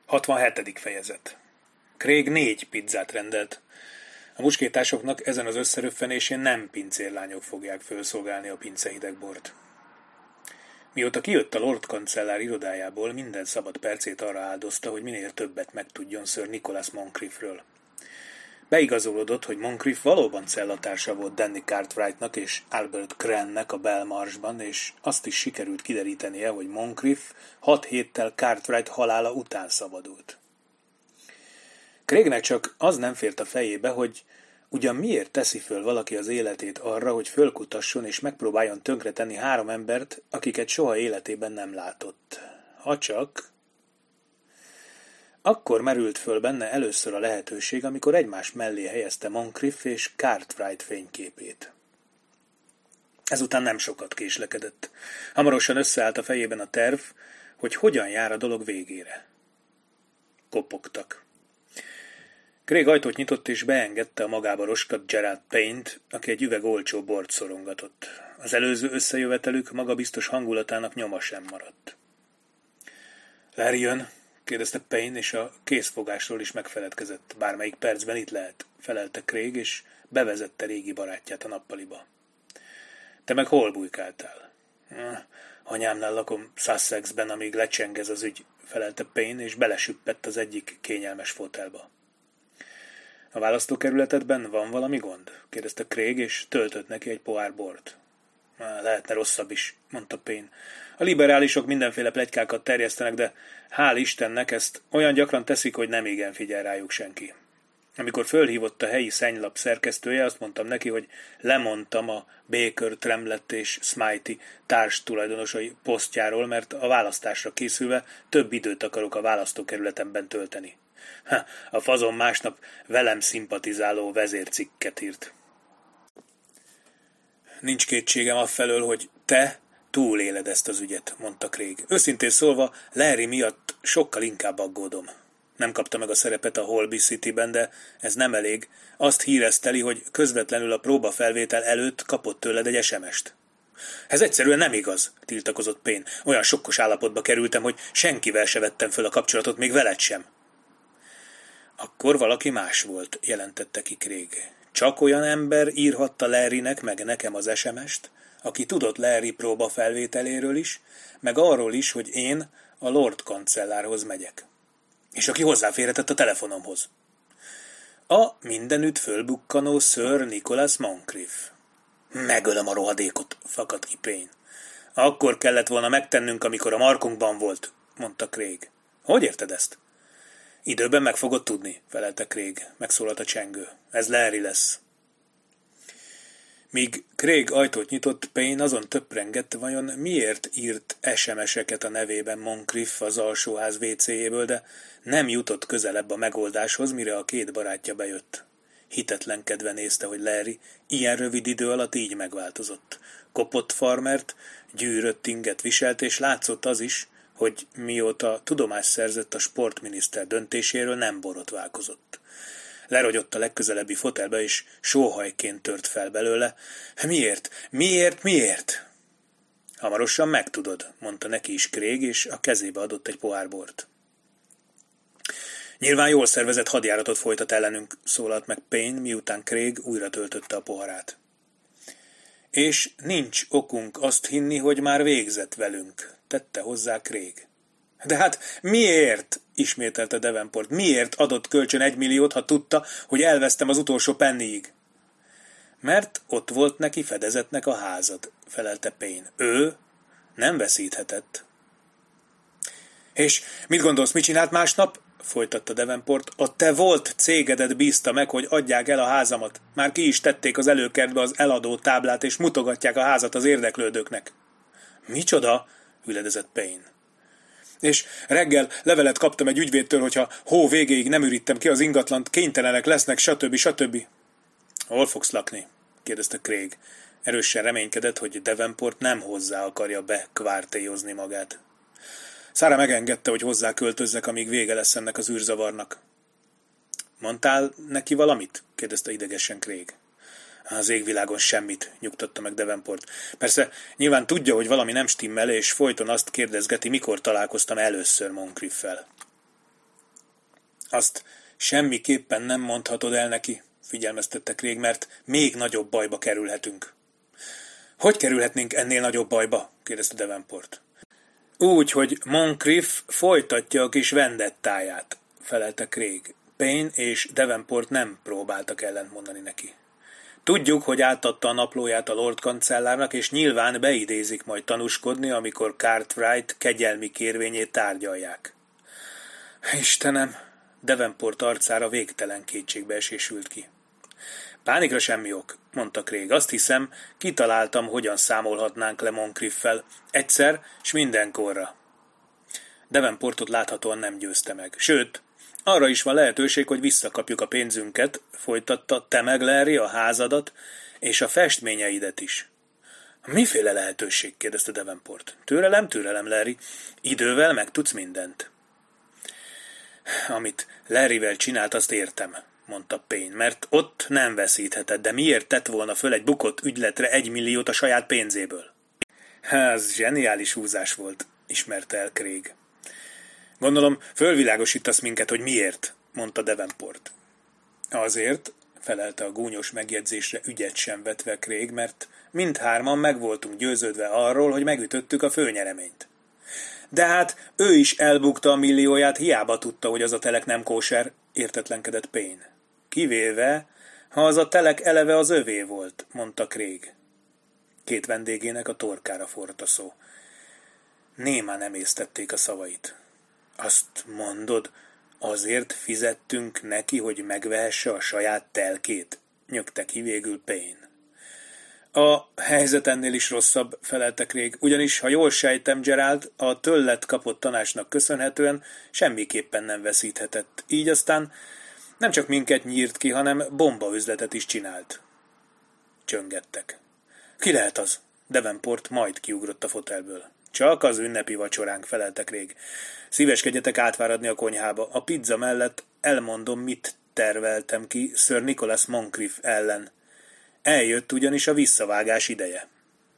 67. fejezet. Craig 4 pizzát rendelt. A muskétásoknak ezen az összeröffenésén nem pincérlányok fogják felszolgálni a pincehideg-bort. Mióta kijött a Lord kancellár irodájából, minden szabad percét arra áldozta, hogy minél többet megtudjon Sir Nicholas Moncriefről. Beigazolódott, hogy Moncrief valóban cellatársa volt Danny Cartwrightnak és Albert Crannek a Belmarshban, és azt is sikerült kiderítenie, hogy Moncrief 6 héttel Cartwright halála után szabadult. Craignek csak az nem fért a fejébe, hogy ugyan miért teszi föl valaki az életét arra, hogy fölkutasson és megpróbáljon tönkretenni 3 embert, akiket soha életében nem látott. Ha csak... Akkor merült föl benne először a lehetőség, amikor egymás mellé helyezte Moncrief és Cartwright fényképét. Ezután nem sokat késlekedett. Hamarosan összeállt a fejében a terv, hogy hogyan jár a dolog végére. Kopogtak. Craig ajtót nyitott és beengedte a magába roskadt Gerald Payne-t, aki egy üveg olcsó bort szorongatott. Az előző összejövetelük magabiztos hangulatának nyoma sem maradt. Larry jön? Kérdezte Payne, és a készfogásról is megfeledkezett. Bármelyik percben itt lehet, felelte Craig, és bevezette régi barátját a nappaliba. Te meg hol bujkáltál? Anyámnál lakom Sussexben, amíg lecsengez az ügy, felelte Payne, és belesüppett az egyik kényelmes fotelba. A választókerületedben van valami gond? Kérdezte Craig, és töltött neki egy pohár bort. Lehetne rosszabb is, mondta Payne. A liberálisok mindenféle pletykákat terjesztenek, de hál' Istennek ezt olyan gyakran teszik, hogy nem igen figyel rájuk senki. Amikor fölhívott a helyi szennylap szerkesztője, azt mondtam neki, hogy lemondtam a Baker, Tremlett és Smythe társ tulajdonosai posztjáról, mert a választásra készülve több időt akarok a választókerületemben tölteni. A fazon másnap velem szimpatizáló vezércikket írt. Nincs kétségem afelől, hogy te túléled ezt az ügyet, mondta Craig. Őszintén szólva, Larry miatt sokkal inkább aggódom. Nem kapta meg a szerepet a Holby City-ben, de ez nem elég. Azt hírezteli, hogy közvetlenül a próbafelvétel előtt kapott tőled egy SMS-t. Ez egyszerűen nem igaz, tiltakozott Payne. Olyan sokkos állapotba kerültem, hogy senkivel se vettem föl a kapcsolatot, még veled sem. Akkor valaki más volt, jelentette ki Craig. Csak olyan ember írhatta Larrynek meg nekem az SMS-t, aki tudott Larry próbafelvételéről is, meg arról is, hogy én a Lord kancellárhoz megyek. És aki hozzáférhetett a telefonomhoz. A mindenütt fölbukkanó Sir Nicholas Moncrief. Megölöm a rohadékot, fakadt ki Payne. Akkor kellett volna megtennünk, amikor a markunkban volt, mondta Craig. Hogy érted ezt? Időben meg fogod tudni, felelte Craig. Megszólalt a csengő. Ez Larry lesz. Míg Craig ajtót nyitott, Payne azon töprengett, vajon miért írt SMS-eket a nevében Moncrief az alsóház WC-jéből, de nem jutott közelebb a megoldáshoz, mire a 2 barátja bejött. Hitetlenkedve nézte, hogy Larry ilyen rövid idő alatt így megváltozott. Kopott farmert, gyűrött inget viselt, és látszott az is, hogy mióta tudomást szerzett a sportminiszter döntéséről, nem borotválkozott. Lerogyott a legközelebbi fotelbe, és sóhajként tört fel belőle. Miért? Hamarosan megtudod, mondta neki is Craig, és a kezébe adott egy pohár bort. Nyilván jól szervezett hadjáratot folytat ellenünk, szólalt meg Payne, miután Craig újra töltötte a poharát. És nincs okunk azt hinni, hogy már végzett velünk, tette hozzá Craig. De hát miért? Ismételte Davenport. Miért adott kölcsön 1 milliót, ha tudta, hogy elvesztem az utolsó penniig? Mert ott volt neki fedezetnek a házad, felelte Payne. Ő nem veszíthetett. És mit gondolsz, mit csinált másnap? Folytatta Davenport. A te volt cégedet bízta meg, hogy adják el a házamat. Már ki is tették az előkertbe az eladó táblát, és mutogatják a házat az érdeklődőknek. Micsoda? Üledezett Payne. És reggel levelet kaptam egy ügyvédtől, hogyha hó végéig nem ürítem ki az ingatlant, kénytelenek lesznek, stb. Hol fogsz lakni? Kérdezte Craig. Erősen reménykedett, hogy Davenport nem hozzá akarja bekvártéjozni magát. Sarah megengedte, hogy hozzá költözzek, amíg vége lesz ennek az űrzavarnak. Mondtál neki valamit? Kérdezte idegesen Craig. Az égvilágon semmit, nyugtatta meg Davenport. Persze, nyilván tudja, hogy valami nem stimmel, és folyton azt kérdezgeti, mikor találkoztam először Moncrieffel. Azt semmiképpen nem mondhatod el neki, figyelmeztette Craig, mert még nagyobb bajba kerülhetünk. Hogy kerülhetnénk ennél nagyobb bajba? Kérdezte Davenport. Úgy, hogy Moncrief folytatja a kis vendettáját, felelte Craig. Payne és Davenport nem próbáltak ellentmondani neki. Tudjuk, hogy átadta a naplóját a Lord kancellárnak, és nyilván beidézik majd tanúskodni, amikor Cartwright kegyelmi kérvényét tárgyalják. Istenem! Davenport arcára végtelen kétségbeesés ült ki. Pánikra semmi ok, mondta Craig. Azt hiszem, kitaláltam, hogyan számolhatnánk le Moncrieffel. Egyszer, s mindenkorra. Davenportot láthatóan nem győzte meg. Sőt, arra is van lehetőség, hogy visszakapjuk a pénzünket, folytatta, te meg, Larry, a házadat, és a festményeidet is. Miféle lehetőség? Kérdezte Davenport. Türelem, Larry. Idővel megtudsz mindent. Amit Larryvel csinált, azt értem, mondta Payne, mert ott nem veszítheted, de miért tett volna föl egy bukott ügyletre 1 milliót a saját pénzéből? Ez zseniális húzás volt, ismerte el Craig. Gondolom, fölvilágosítasz minket, hogy miért, mondta Davenport. Azért, felelte a gúnyos megjegyzésre ügyet sem vetve Craig, mert mindhárman meg voltunk győződve arról, hogy megütöttük a főnyereményt. De hát ő is elbukta a millióját, hiába tudta, hogy az a telek nem kóser, értetlenkedett Payne. Kivéve, ha az a telek eleve az övé volt, mondta Craig. Két vendégének a torkára forrt a szó. Némán emésztették a szavait. Azt mondod, azért fizettünk neki, hogy megvehesse a saját telkét? Nyögte ki végül Payne. A helyzet ennél is rosszabb, felelte Craig, ugyanis, ha jól sejtem, Gerald, a tőled kapott tanácsnak köszönhetően semmiképpen nem veszíthetett. Így aztán nem csak minket nyírt ki, hanem bombaüzletet is csinált. Csöngettek. Ki lehet az? Davenport majd kiugrott a fotelből. Csak az ünnepi vacsoránk, felelte Craig. Szíveskedjetek átváradni a konyhába. A pizza mellett elmondom, mit terveltem ki Sir Nicholas Moncrief ellen. Eljött ugyanis a visszavágás ideje.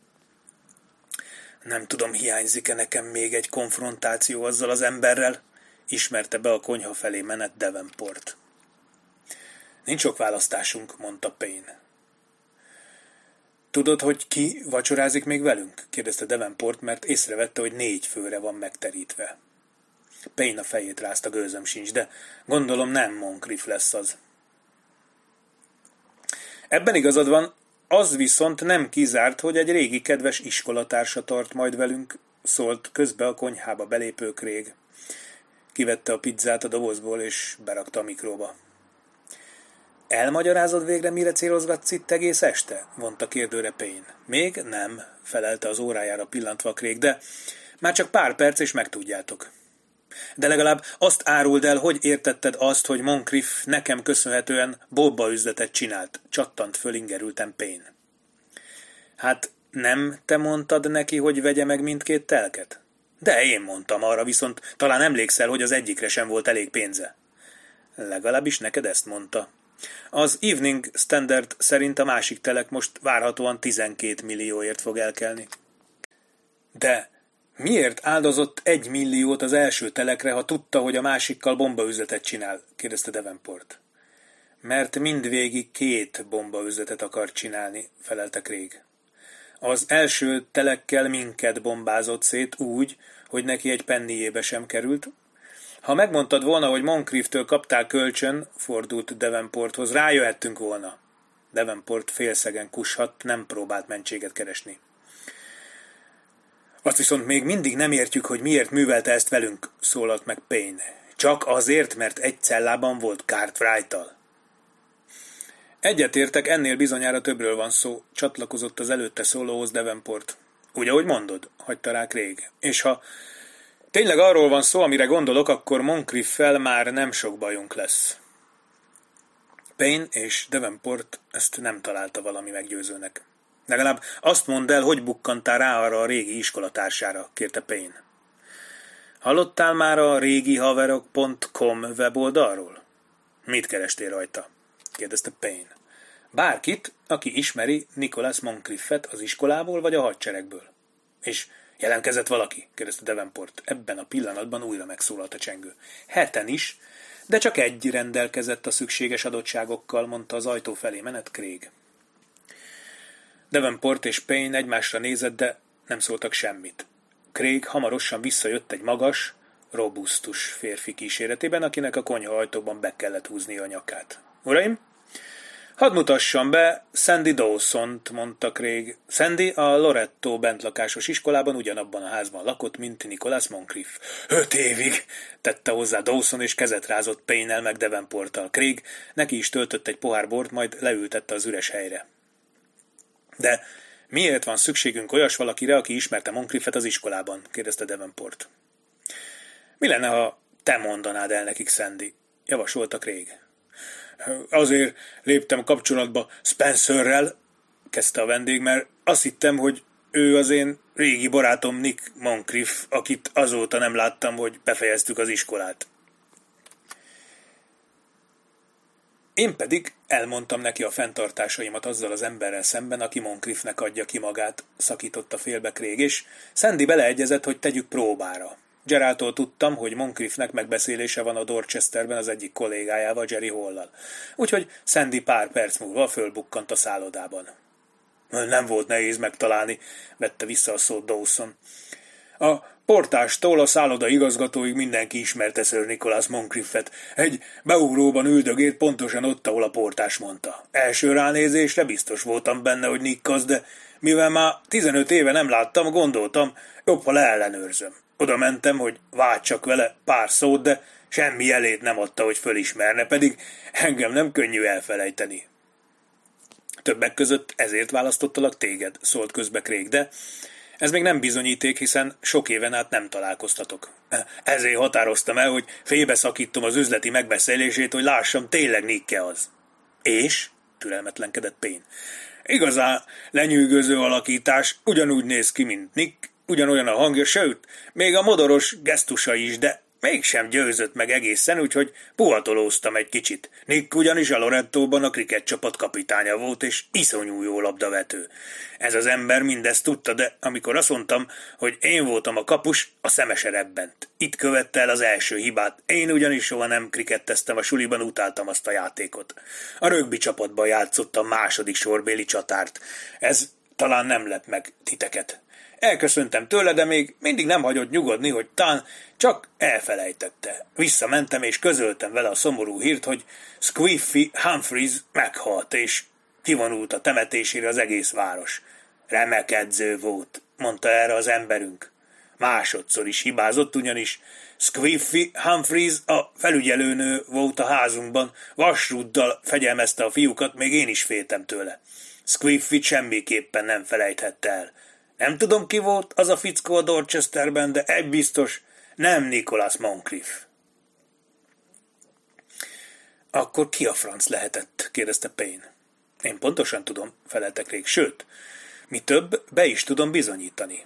Nem tudom, hiányzik-e nekem még egy konfrontáció azzal az emberrel, ismerte be a konyha felé menet Davenport. Nincs sok választásunk, mondta Payne. Tudod, hogy ki vacsorázik még velünk? Kérdezte Davenport, mert észrevette, hogy 4 főre van megterítve. Payne a fejét rázta, gőzöm sincs, de gondolom nem Moncrief lesz az. Ebben igazad van, az viszont nem kizárt, hogy egy régi kedves iskolatársa tart majd velünk, szólt közbe a konyhába belépő Craig. Kivette a pizzát a dobozból, és berakta a mikróba. Elmagyarázod végre, mire célozgatsz itt egész este? Vonta kérdőre Payne. Még nem, felelte az órájára pillantva Craig, de már csak pár perc, és megtudjátok. De legalább azt áruld el, hogy értetted azt, hogy Moncrief nekem köszönhetően bombaüzletet csinált, csattant föl ingerülten Payne. Hát nem te mondtad neki, hogy vegye meg mindkét telket? De én mondtam, arra viszont talán emlékszel, hogy az egyikre sem volt elég pénze. Legalábbis neked ezt mondta. Az Evening Standard szerint a másik telek most várhatóan 12 millióért fog elkelni. De miért áldozott 1 milliót az első telekre, ha tudta, hogy a másikkal bombaüzletet csinál? Kérdezte Davenport. Mert mindvégig 2 bombaüzletet akar csinálni, felelte Craig. Az első telekkel minket bombázott szét úgy, hogy neki egy penniébe sem került. Ha megmondtad volna, hogy Moncrieftől kaptál kölcsön, fordult Davenporthoz, rájöhettünk volna. Davenport félszegen kushadt, nem próbált mentséget keresni. Azt viszont még mindig nem értjük, hogy miért művelte ezt velünk, szólalt meg Payne. Csak azért, mert egy cellában volt Cartwright-tal. Egyetértek, ennél bizonyára többről van szó, csatlakozott az előtte szólóhoz Davenport. Úgy, ahogy mondod, hagyta rá Craig. És ha tényleg arról van szó, amire gondolok, akkor Moncrieffel már nem sok bajunk lesz. Payne és Davenport ezt nem találta valami meggyőzőnek. Legalább azt mondd el, hogy bukkantál rá arra a régi iskolatársára, kérte Payne. Hallottál már a régihaverok.com weboldalról? Mit kerestél rajta? Kérdezte Payne. Bárkit, aki ismeri Nicholas Moncrieffet az iskolából vagy a hadseregből. És jelentkezett valaki? Kérdezte Davenport. Ebben a pillanatban újra megszólalt a csengő. 7 is, De csak egy rendelkezett a szükséges adottságokkal, mondta az ajtó felé menet Craig. Davenport és Payne egymásra nézett, de nem szóltak semmit. Craig hamarosan visszajött egy magas, robusztus férfi kíséretében, akinek a konyha ajtóban be kellett húznia a nyakát. Uraim, hadd mutassam be Sandy Dawsont, mondta Craig. Sandy a Loretto bentlakásos iskolában ugyanabban a házban lakott, mint Nicholas Moncrief. 5 évig, tette hozzá Dawson, és kezet rázott Payne-nel meg Davenporttal. Craig neki is töltött egy pohár bort, majd leültette az üres helyre. De miért van szükségünk olyas valakire, aki ismerte Moncriefet az iskolában? Kérdezte Davenport. Mi lenne, ha te mondanád el nekik, Sandy? Javasolta Craig. Azért léptem kapcsolatba Spencerrel, kezdte a vendég, mert azt hittem, hogy ő az én régi barátom Nick Moncrief, akit azóta nem láttam, hogy befejeztük az iskolát. Én pedig elmondtam neki a fenntartásaimat azzal az emberrel szemben, aki Moncriefnek adja ki magát, szakította félbe Craig, és Sandy beleegyezett, hogy tegyük próbára. Geraldtól tudtam, hogy Moncriefnek megbeszélése van a Dorchesterben az egyik kollégájával, Jerry Hall-lal. Úgyhogy Sandy pár perc múlva fölbukkant a szállodában. Nem volt nehéz megtalálni, vette vissza a szót Dawson. A portástól a szálloda igazgatóig mindenki ismerte Sir Nicholas Moncriefet. Egy beugróban üldögélt pontosan ott, ahol a portás mondta. Első ránézésre biztos voltam benne, hogy Nick az, de mivel már 15 éve nem láttam, gondoltam, jobb, ha leellenőrzöm. Oda mentem, hogy váltsak vele pár szót, de semmi jelét nem adta, hogy fölismerne, pedig engem nem könnyű elfelejteni. Többek között ezért választottalak téged, szólt közbe Craig, de ez még nem bizonyíték, hiszen sok éven át nem találkoztatok. Ezért határoztam el, hogy félbeszakítom az üzleti megbeszélését, hogy lássam, tényleg Nick-e az. És? Türelmetlenkedett Payne. Igazán lenyűgöző alakítás, ugyanúgy néz ki, mint Nick, ugyanolyan a hangja, sőt, még a modoros gesztusa is, de mégsem győzött meg egészen, úgyhogy puhatolóztam egy kicsit. Nick ugyanis a Lorettóban a krikett csapat kapitánya volt, és iszonyú jó labdavető. Ez az ember mindezt tudta, de amikor azt mondtam, hogy én voltam a kapus, a szeme se rebbent. Itt követte el az első hibát. Én ugyanis soha nem kriketteztem a suliban, utáltam azt a játékot. A rögbi csapatban játszottam második sorbéli csatárt. Ez talán nem lep meg titeket. Elköszöntem tőle, de még mindig nem hagyott nyugodni, hogy talán csak elfelejtette. Visszamentem és közöltem vele a szomorú hírt, hogy Squiffy Humphries meghalt, és kivonult a temetésére az egész város. Remek edző volt, mondta erre az emberünk. Másodszor is hibázott, ugyanis Squiffy Humphries a felügyelőnő volt a házunkban, vasrúddal fegyelmezte a fiúkat, még én is féltem tőle. Squiffy semmiképpen nem felejthette el. Nem tudom, ki volt az a fickó a Dorchesterben, de egy biztos, nem Nicholas Moncrief. Akkor ki a franc lehetett? Kérdezte Payne. Én pontosan tudom, felelte Craig, sőt, mi több, be is tudom bizonyítani.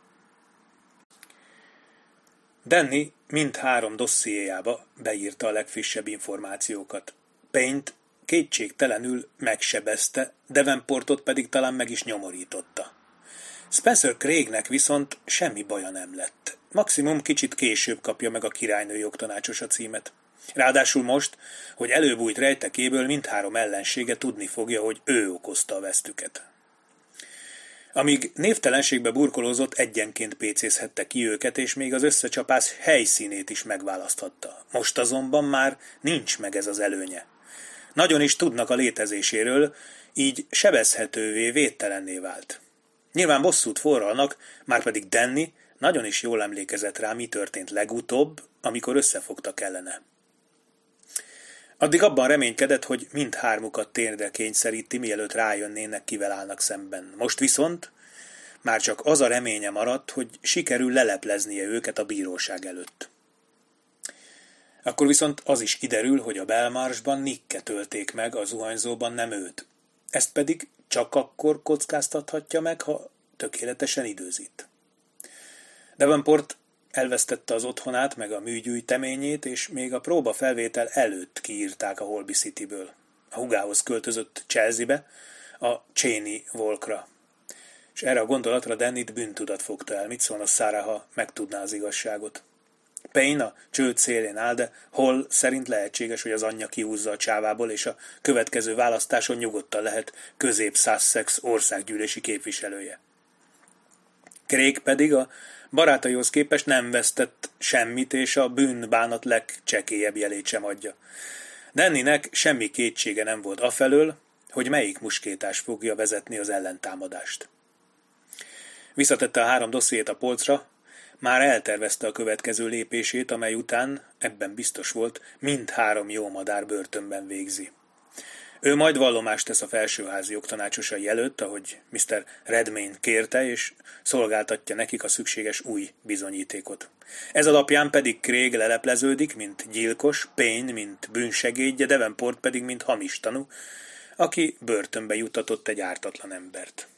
Danny mindhárom dossziéjába beírta a legfrissebb információkat. Payne-t kétségtelenül megsebezte, Davenportot pedig talán meg is nyomorította. Spencer Craignek viszont semmi baja nem lett. Maximum kicsit később kapja meg a királynő jogtanácsosa címet. Ráadásul most, hogy előbújt rejtekéből, mindhárom ellensége tudni fogja, hogy ő okozta a vesztüket. Amíg névtelenségbe burkolózott, egyenként pécézhette ki őket, és még az összecsapás helyszínét is megválaszthatta. Most azonban már nincs meg ez az előnye. Nagyon is tudnak a létezéséről, így sebezhetővé, védtelenné vált. Nyilván bosszút forralnak, márpedig Danny nagyon is jól emlékezett rá, mi történt legutóbb, amikor összefogtak ellene. Addig abban reménykedett, hogy mindhármukat térdre kényszeríti, mielőtt rájönnének, kivel állnak szemben. Most viszont már csak az a reménye maradt, hogy sikerül lelepleznie őket a bíróság előtt. Akkor viszont az is kiderül, hogy a Belmarshban Nicket ölték meg, a zuhanyzóban nem őt. Ezt pedig csak akkor kockáztathatja meg, ha tökéletesen időzít. Davenport elvesztette az otthonát, meg a műgyűjteményét, és még a próbafelvétel előtt kiírták a Holby Cityből. A húgához költözött Chelsea-be, a Cheney Walkra. És erre a gondolatra Dannyt bűntudat fogta el. Mit szólna Sarah, ha megtudná az igazságot? Payne a csőd szélén áll, de Hall szerint lehetséges, hogy az anyja kihúzza a csávából, és a következő választáson nyugodtan lehet Közép-Sussex országgyűlési képviselője. Craig pedig a barátaihoz képest nem vesztett semmit, és a bűnbánat legcsekélyebb jelét sem adja. Dannynek semmi kétsége nem volt afelől, hogy melyik muskétás fogja vezetni az ellentámadást. Visszatette a 3 dossziét a polcra, már eltervezte a következő lépését, amely után, ebben biztos volt, mind-3 jó madár börtönben végzi. Ő majd vallomást tesz a felsőházi jogtanácsosai előtt, ahogy Mr. Redmayne kérte, és szolgáltatja nekik a szükséges új bizonyítékot. Ez alapján pedig Craig lelepleződik, mint gyilkos, Payne, mint bűnsegédje, Davenport pedig, mint hamis tanú, aki börtönbe juttatott egy ártatlan embert.